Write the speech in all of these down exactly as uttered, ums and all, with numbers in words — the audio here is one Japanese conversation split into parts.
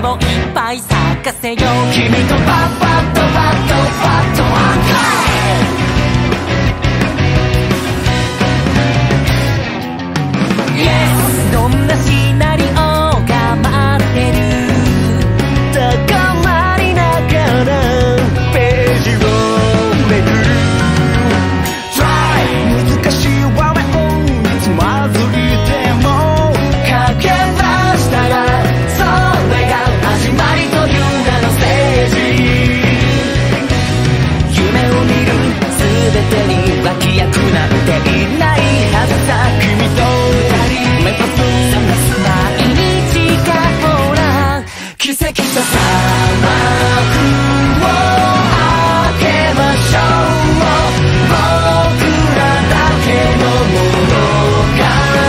夢をいっぱい咲かせよう。君とパッパッとパッとパッとワンカイ Yes どんなシナリオが待ってる。高まりながらページをめくる。 Try 難しい場面つまずいても駆け出したらそれが始まりという名のステージ。夢を見る全てに脇役なんていないはずさ。君と二人目指す毎日がほら奇跡さ砂漠を開けましょう。僕らだけの物語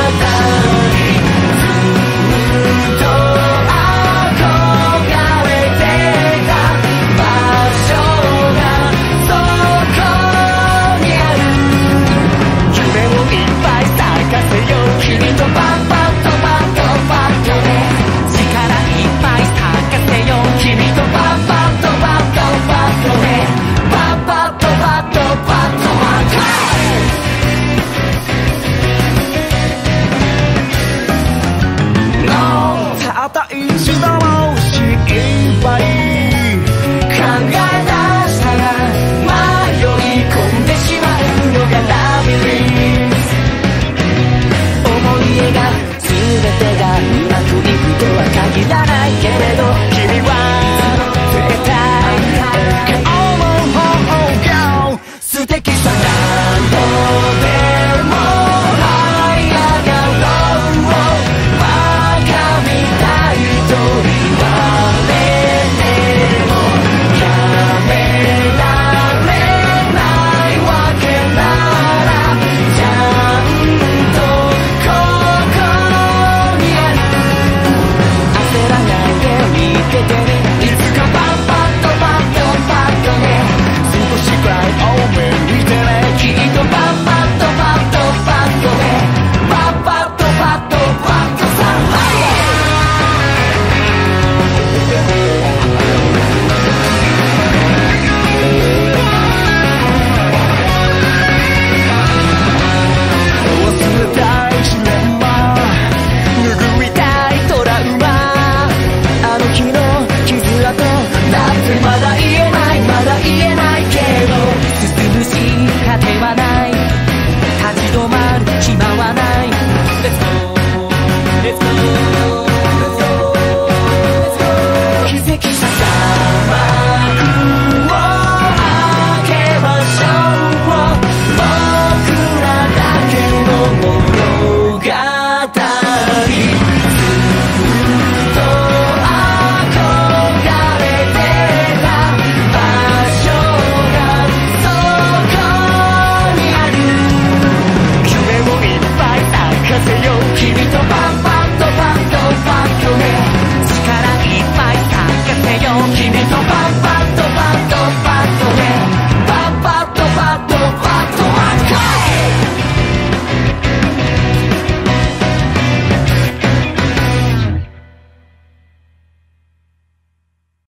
ずっと憧れてた場所がそこにある。夢をいっぱい咲かせよう。君とパッパッとパッとパッとね力いっぱい咲かせよう。君とパッパッとパッとパッとねパッパッとパッとパッとワンカイ No たった一度